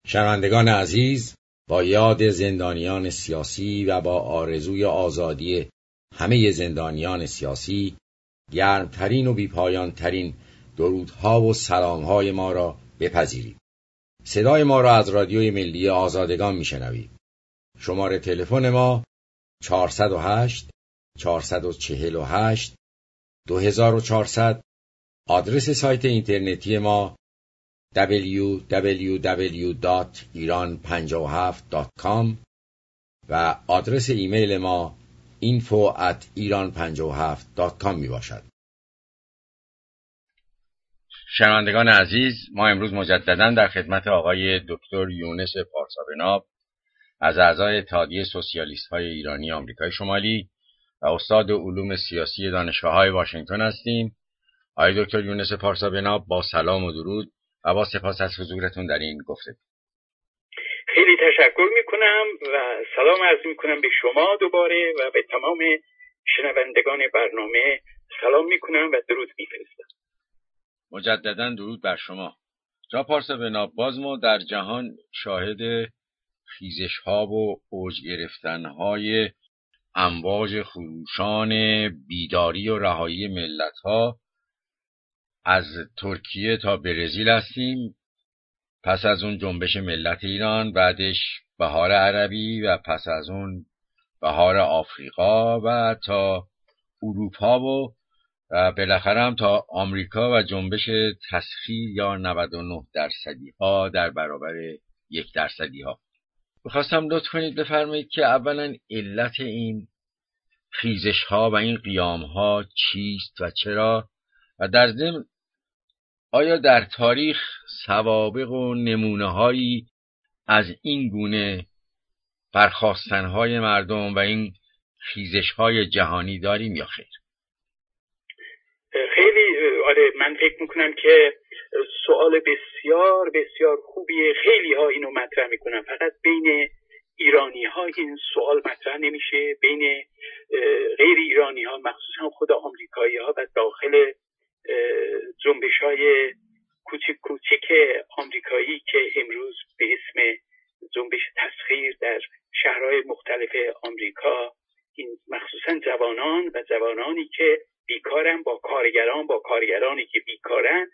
شنوندگان عزیز، با یاد زندانیان سیاسی و با آرزوی آزادی همه زندانیان سیاسی، گرمترین و بیپایانترین درودها و سلامهای ما را بپذیرید. صدای ما را از رادیوی ملی آزادگان میشنوید. شماره تلفن ما 408 448 2400. آدرس سایت اینترنتی ما www.iran57.com و آدرس ایمیل ما info@iran57.com می باشد. شنوندگان عزیز، ما امروز مجددا در خدمت آقای دکتر یونس پارسابناب از اعضای اتحادیه سوسیالیست‌های ایرانی آمریکای شمالی و استاد علوم سیاسی دانشگاه‌های واشنگتن هستیم. آقای دکتر یونس پارسابناب، با سلام و درود و با سپاس از حضورتون در این گفتگو. خیلی تشکر میکنم و سلام عرض میکنم به شما دوباره و به تمام شنوندگان برنامه سلام میکنم و درود میفرستم. مجددا درود بر شما. جناب پارسابناب، باز ما در جهان شاهد خیزش‌ها و اوج گرفتن‌های امواج خروشان بیداری و رهایی ملت‌ها از ترکیه تا برزیل هستیم. پس از اون جنبش ملت ایران، بعدش بهار عربی و پس از اون بهار آفریقا و تا اروپا و بالاخره هم تا آمریکا و جنبش تسخیر یا 99% ها در برابر 1% ها. می‌خواستم لطف کنید بفرمایید که اولا علت این خیزش ها و این قیام ها چیست و چرا، و در ضمن آیا در تاریخ سوابق و نمونه‌هایی از این گونه برخاستن‌های مردم و این خیزش‌های جهانی داریم یا خیر؟ خیلی من فکر میکنم که سوال بسیار بسیار خوبیه. خیلی ها اینو مطرح میکنن، فقط بین ایرانی ها این سوال مطرح نمیشه، بین غیر ایرانی ها مخصوصا خود آمریکایی ها و داخل جنبش های کوچیک کوچیک آمریکایی که امروز به اسم جنبش تسخیر در شهرهای مختلف آمریکا، این مخصوصا جوانان و جوانانی که بیکارن با کارگرانی که بیکارن،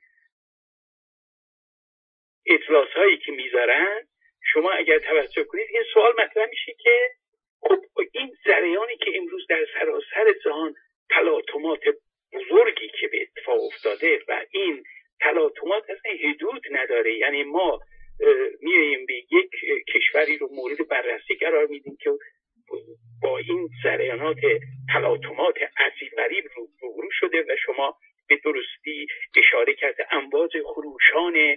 اجلاس هایی که میذارن، شما اگر توجه کنید این سوال مطرح میشه که خب این جریانی که امروز در سراسر جهان تلاطمات بزرگی که به اتفاق افتاده و این تلاطمات اصلا حدود نداره، یعنی ما میاییم به یک کشوری رو مورد بررسی قرار میدیم که با این جریانات تلاطمات عجیب غریب روبرو شده و شما به درستی اشاره کرده، امواج خروشان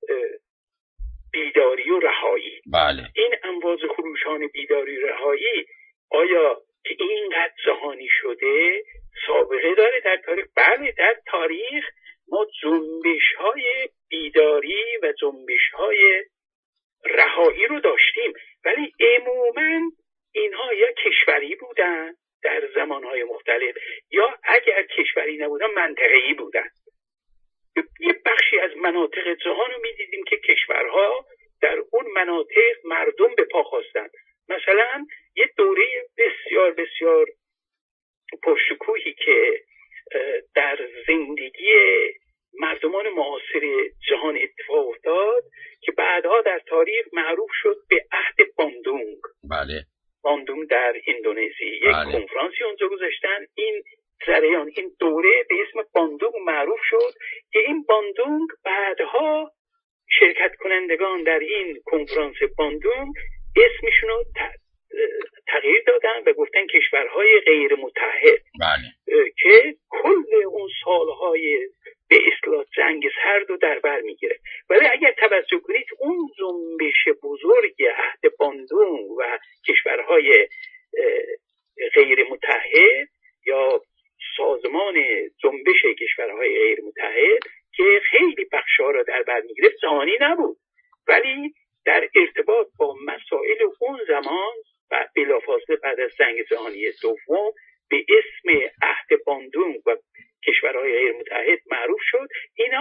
بیداری و رهایی. بله. این امواج خروشان بیداری و رهایی آیا که اینقدر جهانی شده سابقه داره در تاریخ؟ بله، در تاریخ ما جنبش های بیداری و جنبش های رهایی رو داشتیم، ولی عموماً اینها یا کشوری بودن در زمانهای مختلف، یا اگر کشوری نبودن منطقه‌ای بودن. یه بخشی از مناطق جهان رو می‌دیدیم که کشورها در اون مناطق مردم به پا خواستن. مثلا یه دوره بسیار بسیار پرشکوهی که در زندگی مردمان معاصر جهان اتفاق افتاد که بعدها در تاریخ معروف شد به عهد باندونگ. بله. باندونگ در اندونزی. یک کنفرانسی اونجا گذاشتن. این جریان، این دوره به اسم باندونگ معروف شد که این باندونگ بعدها شرکت کنندگان در این کنفرانس باندونگ اسمشون رو تغییر دادن و گفتن کشورهای غیر متحد. بله. که کل اون سالهای به اصطلاح جنگ سرد رو در بر میگیره. ولی اگر توجه کنید اون جنبش بزرگ عهد باندونگ و کشورهای غیر متحد یا سازمان جنبش کشورهای غیر متحد که خیلی بخش‌ها را در بر میگرفت جهانی نبود، ولی در ارتباط با مسائل اون زمان و بلافاصله بعد از جنگ جهانی دوم به اسم عهد باندونگ و کشورهای غیر متحد معروف شد. اینا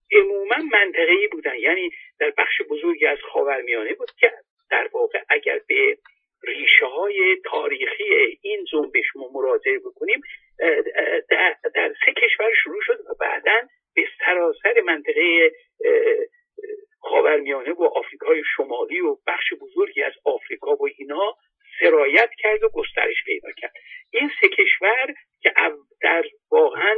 عموما منطقه‌ای بودن، یعنی در بخش بزرگی از خاورمیانه بود که در واقع اگر به ریشه های تاریخی این جنبش ما مراجعه بکنیم در 3 کشور شروع شد و بعداً به سراسر منطقه خاورمیانه و آفریقای شمالی و بخش بزرگی از آفریقا و اینا سرایت کرد و گسترش پیدا کرد. این 3 کشور که در واقعاً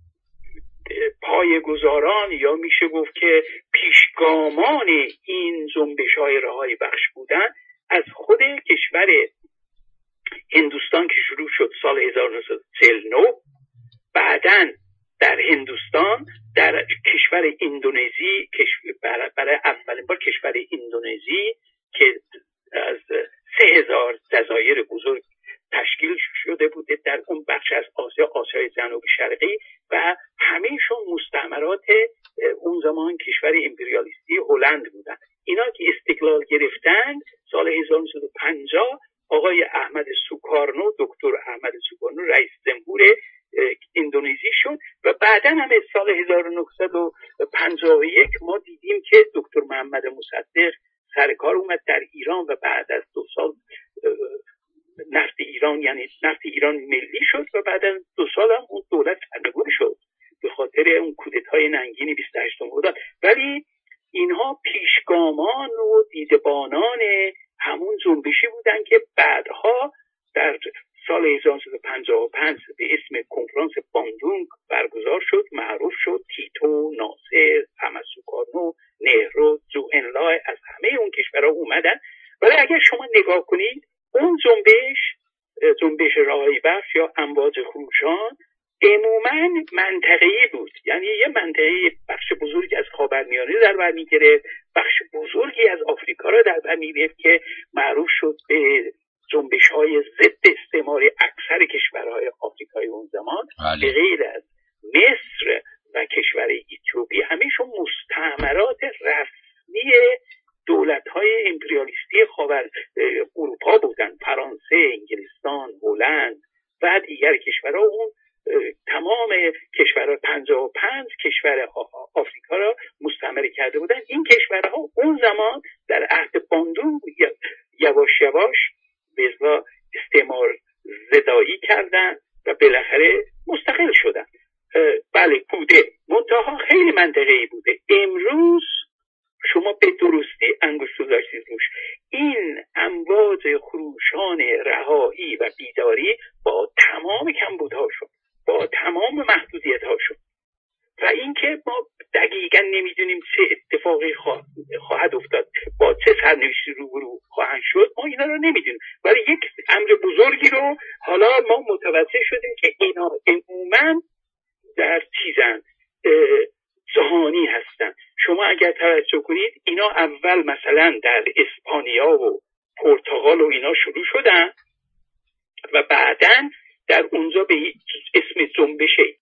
پایه‌گذاران یا میشه گفت که پیشگامان این جنبش‌های رهایی بخش بودن، از خود کشور هندوستان که شروع شد سال 1949، بعداً در هندوستان، در کشور اندونزی، برای اولین بار کشور اندونزی که از 3000 جزایر بزرگ تشکیل شده بوده در اون بخش از آسیای جنوب شرقی و همه‌شون مستعمرات اون زمان کشور امپریالیستی هلند بودن. اینا که استقلال گرفتند سال 1950، آقای احمد سوکارنو، دکتر احمد سوکارنو رئیس جمهور اندونزی شد و بعداً هم سال 1951 ما دیدیم که دکتر محمد مصدق سر کار اومد در ایران و بعد از 2 سال نفت ایران ملی شد و بعد از 2 سال هم اون دولت سرنگون شد به خاطر اون کودتای ننگین 28 مرداد. ولی اینها پیشگامان و دیدبانان همون جنبشی بودن که بعدها در سال 1955 به اسم کنفرانس باندونگ برگزار شد، معروف شد. تیتو، ناصر، احمد سوکارنو، نهرو، زو انلای از همه اون کشورها اومدن. ولی اگر شما نگاه کنید اون جنبش رهایی بخش یا امواج خروشان عموماً منطقه‌ای بود، یعنی یه منطقه بخش بزرگی از خاورمیانه در بر می‌گرفت، بخش بزرگی از آفریقا را در بر می‌گرفت که معروف شد به جنبش‌های ضد استعماری اکثر کشورهای آفریقای اون زمان، به غیر از مصر و کشور اتیوپی همه‌شون مستعمرات رسمی دولت‌های امپریالیستی خاور اروپا بودن، فرانسه، انگلستان، هلند و دیگر کشورها. اون تمام کشورها 55 کشور آفریقا را مستعمره کرده بودن. این کشورها اون زمان در عهد باندونگ یواش یواش به اصطلاح استعمار زدایی کردن و بالاخره مستقل شدن. بله بوده، منتها خیلی منطقه‌ای بوده. امروز شما به درستی انگشت گذاشتید روش. این امواج خروشان رهایی و بیداری با تمام کمبودهاشون، با تمام محدودیت‌هاشون و اینکه ما دقیقاً نمیدونیم چه اتفاقی خواهد افتاد، با چه سرنوشتی روبرو خواهند شد، ما اینا رو نمیدونیم. ولی یک امر بزرگی رو حالا ما متوجه شدیم که اینا عموماً در جهانی هستن. شما اگر توجه کنید اینا اول مثلا در اسپانیا و پرتغال و اینا شروع شدن و بعداً در اونجا به اسم جنبش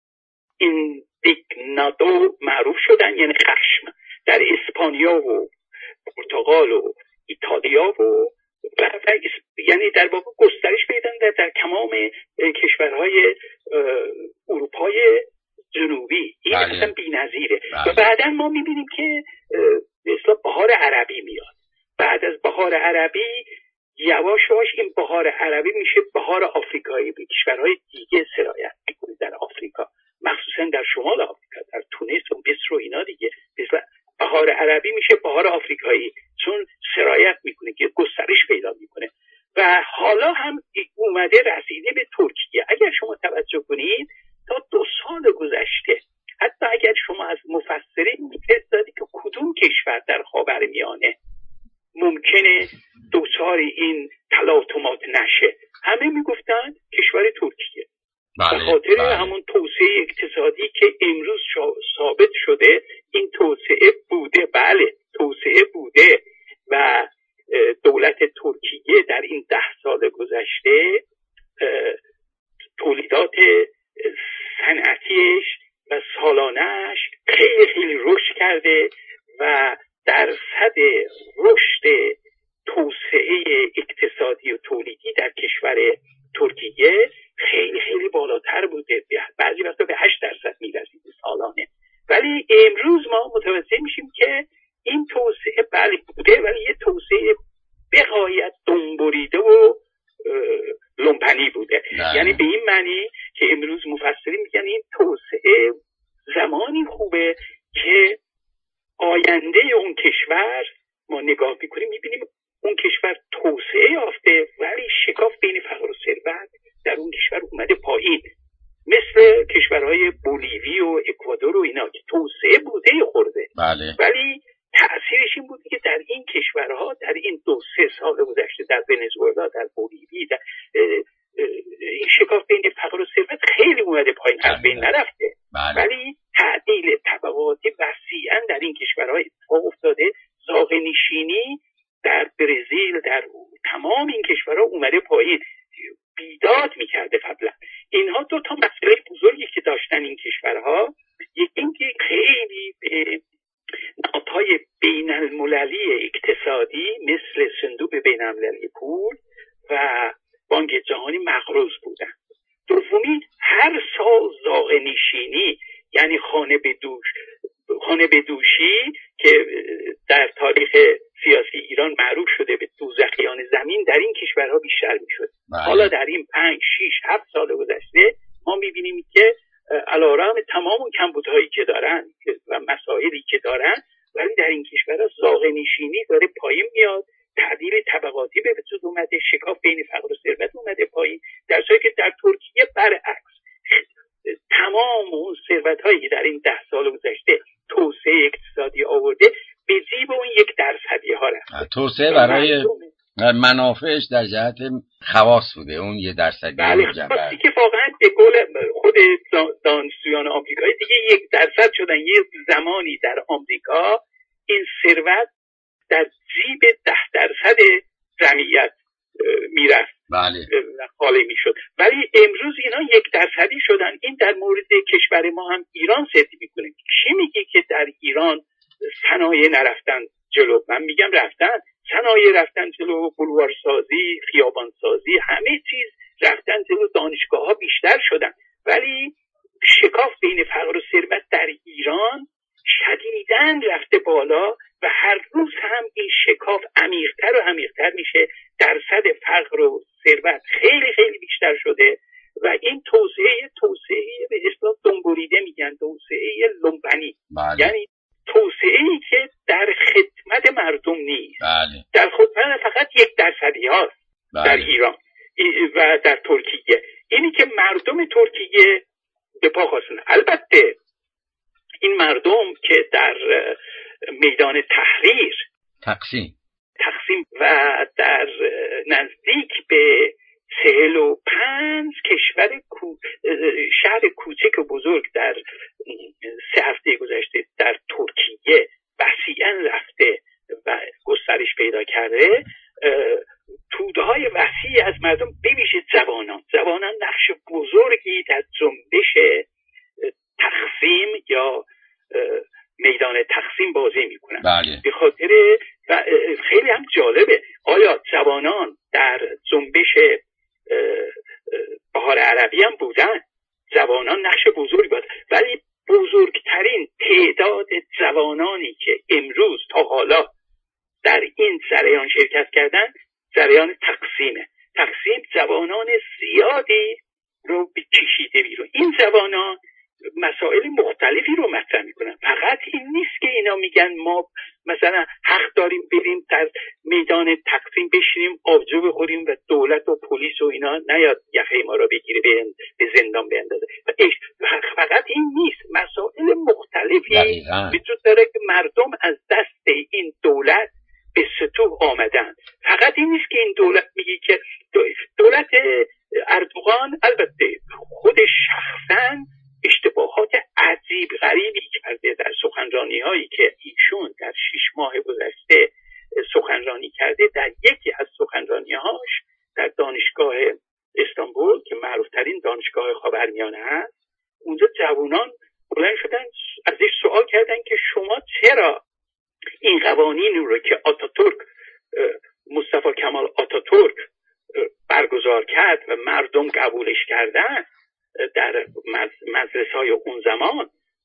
ایندیگنادو معروف شدن، یعنی خشم. در اسپانیا و پرتغال و ایتالیا و یعنی در واقع گسترش پیدا در تمام کشورهای اروپای جنوبی. این اصلا بی‌نظیره. و بعداً ما می‌بینیم که مثلا بهار عربی میاد. بعد از بهار عربی یواش یواش این بهار عربی میشه بهار آفریقایی، به کشورهای دیگه سرایت میکنه در آفریقا، مخصوصا در شمال آفریقا، در تونس و مصر و اینا دیگه. مثلا بهار عربی میشه بهار آفریقایی چون سرایت میکنه که گسترش پیدا میکنه. و حالا هم اومده رسیده به ترکیه. اگر شما توجه کنید تا 2 سال گذشته، حتی اگر شما از مفسرین میپرسید که کدوم کشور در خاورمیانه ممکنه دوچار این تلاطمات نشه، همه میگفتن کشور ترکیه. به خاطر همون توسعه اقتصادی که امروز ثابت شده. این توسعه بوده، بله توسعه بوده و دولت ترکیه در این 10 سال گذشته تولیدات صنعتیش و سالانه‌اش خیلی خیلی رشد کرده و درصد رشد توسعه اقتصادی و تولیدی در کشور ترکیه خیلی خیلی بالاتر بوده، بعضی وقتا به 8% میرسید سالانه. ولی امروز ما متوجه میشیم که این توسعه بله بوده، ولی یه توسعه بغایت دنبریده و لومپنی بوده. یعنی به این معنی که امروز مفسرین میگن این توسعه زمانی خوبه که آینده اون کشور ما نگاه میکنیم میبینیم اون کشور توسعه یافته ولی شکاف بین فقر و ثروت در اون کشور اومده پایین، مثل کشورهای بولیوی و اکوادور و اینا که توسعه بوده خورده. بله. ولی تأثیرش این بوده که در این کشورها در این 2-3 سال گذشته در ونزوئلا، در بولیوی، در این شکاف بین فقر و ثروت خیلی اومده پایین، از بین نرفته. ولی تعدیل طبقاتی وسیعا در این کشورها اتفاق افتاده. زاغه‌نشینی در برزیل، در تمام این کشورها اومده پایین، بیداد میکرده قبلا. اینها دو تا مسئله بزرگی که داشتن این کشورها، یکی اینکه خیلی به نهادهای بین المللی اقتصادی مثل صندوق بین المللی پول و بانک جهانی مقروض بودن. دومی هر سال زاغه‌نشینی، یعنی خانه به دوشی که در تاریخ سیاسی ایران معروف شده به دوزخیان زمین، در این کشورها بیشتر میشد. حالا در این 5 6 7 سال گذشته ما میبینیم که علیرغم تمام اون کمبودهایی که دارن و مسائلی که دارن، ولی در این کشورها زاغه‌نشینی داره پایین میاد، تعدیل طبقاتی به وجود اومده، شکاف بین فقر و ثروت اومده پایین، در حالی که در ترکیه برعکس تمام اون ثروت‌هایی که در این 10 سال گذشته توسعه اقتصادی آورده به جیب اون 1% ها رفته. توسعه برای منافعش در جهت خواص بوده، اون 1% بله، خاصی که واقعا به قول خود دانشجویان آمریکایی دیگه 1% شدن. یه زمانی در آمریکا این ثروت در جیب 10% جمعیت میرفت، بله، خالی میشد. ولی امروز اینا 1% شدن. این در مورد کشور ما هم ایران صدی میکنه. کی میگه که در ایران صنایع نرفتن جلو؟ من میگم رفتن، صنایع رفتن جلو، بلوارسازی، خیابانسازی، همه چیز رفتن جلو، دانشگاه ها بیشتر شدن. ولی شکاف بین فقر و ثروت در ایران شدیداً رفته بالا و هر روز هم این شکاف عمیق‌تر و عمیق‌تر میشه. درصد فقر و ثروت خیلی خیلی بیشتر شده و این توسعه به اصطلاح دنبریده میگن، توسعه لومپنی. یعنی توسعه‌ای که در خدمت مردم نیست. در خدمت فقط 1% هاست در ایران و در ترکیه. اینی که مردم ترکیه به پا خواستن. البته این مردم که در میدان تحریر تقسیم و در نزدیک به 45 شهر کوچک و بزرگ در 3 هفته گذشته در ترکیه وسیعاً رفته و گسترش پیدا کرده. توده‌های وسیعی از مردم، بویژه جوانان نقش بزرگی در جنبش تقسیم یا میدان تقسیم بازی میکنن. به خاطر و خیلی هم جالبه، آیا جوانان در جنبش بهار عربی هم بودن؟ جوانان نقش بزرگی بود، ولی بزرگترین تعداد جوانانی که امروز تا حالا در این جریان شرکت کردن جریان تقسیم جوانان زیادی رو کشیده بیرون. این جوانان مسائل مختلفی رو مطرح میکنن. فقط این نیست که اینا میگن ما مثلا حق داریم بریم در میدان تقسیم بشینیم آبجو بخوریم و دولت و پلیس و اینا نیاد یخه ما رو بگیره به زندان بندازه. فقط این نیست، مسائل مختلفی وجود داره که مردم از دست این دولت به سطوح آمدن. فقط این نیست که این دولت میگه که دولت اردوغان البته خودش شخصاً اشتباهات عجیب غریبی کرده در سخنرانی هایی که ایشون در 6 ماه گذشته سخنرانی کرده. در یکی از سخنرانی هاش در دانشگاه استانبول که معروف ترین دانشگاه خاورمیانه هست، اونجا جوانان بلند شدن ازش سوال کردن که شما چرا این قوانین رو که مصطفی کمال آتاتورک برگزار کرد و مردم قبولش کردن در مجلس‌های اون زمان،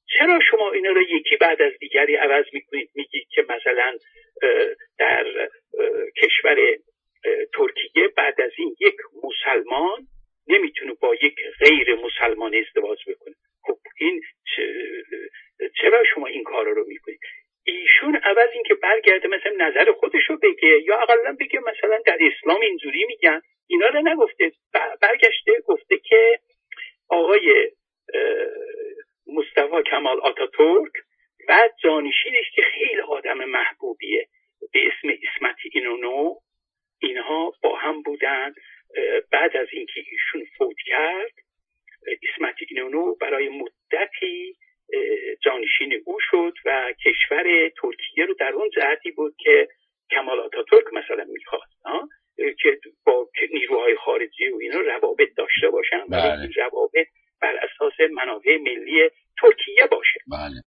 چرا شما اینا رو یکی بعد از دیگری عوض میکنید؟ میگید که مثلا در کشور ترکیه بعد از این یک مسلمان نمیتونه با یک غیر مسلمان ازدواج بکنه. خب این چرا شما این کارا رو میکنید؟ ایشون عوض این که برگرده مثلا نظر خودش رو بگه یا اقلا بگه مثلا در اسلام اینجوری میگن، اینا رو نگفته، برگشته گفته که آقای مصطفی کمال آتاتورک و جانشینش که خیلی آدم محبوبیه به اسم اسمت اینونو، اینها با هم بودن. بعد از اینکه ایشون فوت کرد، اسمت اینونو برای مدتی جانشین او شد و کشور ترکیه رو در اون جهتی بود که کمال آتاتورک مثلا میخواست که با نیروهای خارجی و اینا روابط داشته باشن و این روابط بر اساس منافع ملی ترکیه باشه.